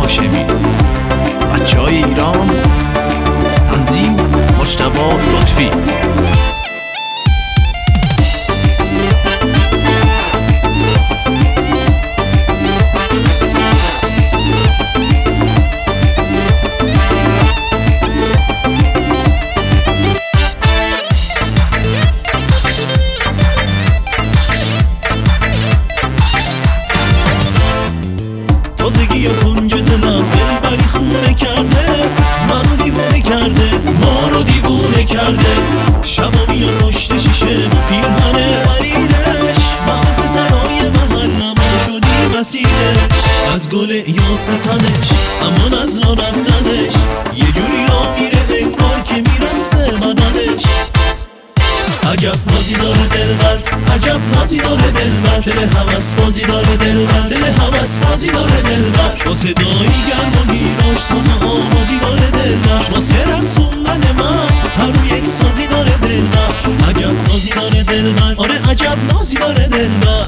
هاشمی. بچه‌های ایران، تنظیم مجتبی لطفی. تازگی و کنج دلم دلبری خونه کرده، منو دیوونه کرده، ما رو دیوونه کرده. شبا میان پشت شیشه با پیرهن حریرش، ما پسرای محلم شدیم اسیرش. از گل یا ستنش، امان از راه رفتنش، یه جوری را میره انگار که میرقصه بدنش. عجب نازی داره دلبر، عجب نازی داره دلبر، دل هوس بازی داره دلبر، دل هوس بازی داره دلبر. با صدایی گرم و گیراش ساز و آوازی داره دلبر، واسه رقصوندن من هر رو یک سازی داره دلبر. عجب نازی داره دلبر، آره عجب نازی داره دلبر.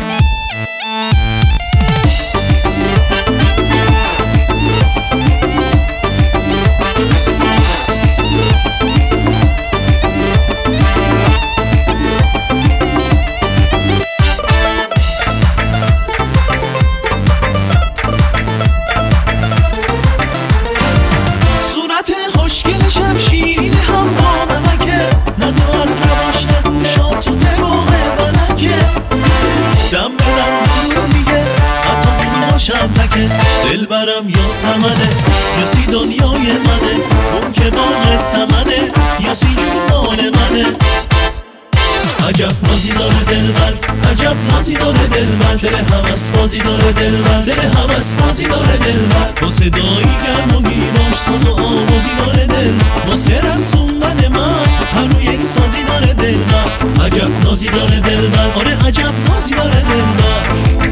خوشگل شمشیرین هم با نمکه، نگو از لباش نگو شاد تو دماغه و نکه. دم برم دور میگه حتی دوراشم تکه، دل برم یا سمنه یا سی دنیای منه، اون که باغ سمنه یا سی جون مال منه. عجب نازی داره دلبر، عجب نازی داره دلبر، دل هوس بازی داره دلبر، دل هوس بازی داره دلبر. با صدایی گرم و گیراش ساز و آوازی داره دل، واسه رقصوندن من هر رو یک سازی داره دلبر. عجب نازی داره دلبر، آره عجب نازی داره دلبر.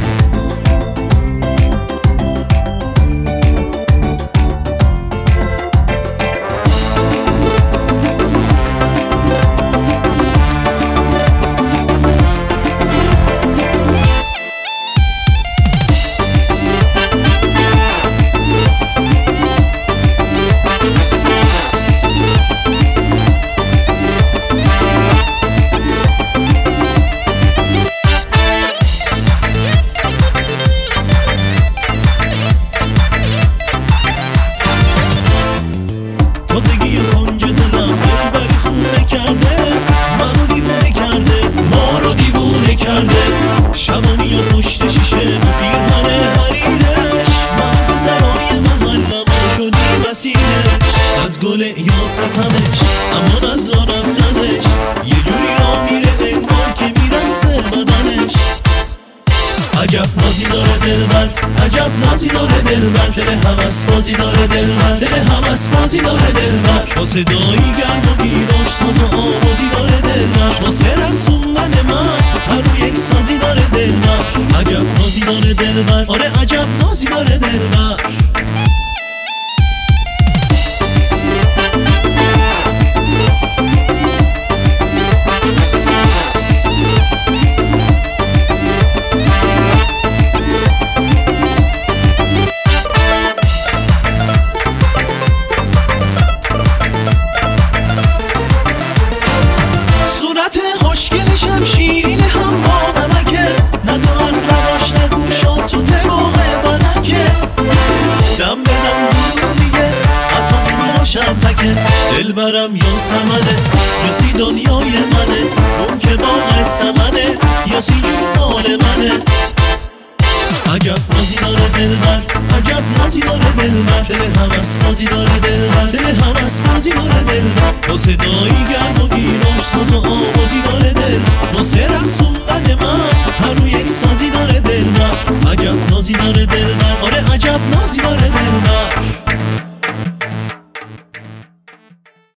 تازگی و کنج دلم دلبری خونه کرده، منو دیوونه کرده، ما رو دیوونه کرده. شبا میاد پشت شیشه با پیرهن حریرش، من پسرای محلم شدیم اسیرش. از گل یا ستنش، امان از راه رفتنش، یه جوری را میره انگار که میرقصه بدنش. عجب نازی داره دلبر، عجب نازی داره دلبر، دل هوس بازی داره دلبر، دل هوس بازی داره دلبر. با صدایی گرم و گیراش ساز و آوازی داره دلبر، واسه رقصوندن من هر رو یک سازی داره دلبر. عجب نازی داره دلبر، آره عجب نازی داره دلبر. خوشگل شمشیرین هم با نمکه، نگو از لباش نگو شاد تو دماغه و نکه. دم بدم دور میگه حتی دوراشم تکه، دل برم یا سمنه یا سی دنیای منه، اون که باغ سمنه یا سی جون مال منه. عجب نازی داره دلبر، عجب نازی داره دلبر، دل هوس بازی داره دلبر، دل هوس بازی داره دلبر. با صدایی گرم و گیراش ساز و آوازی داره دل،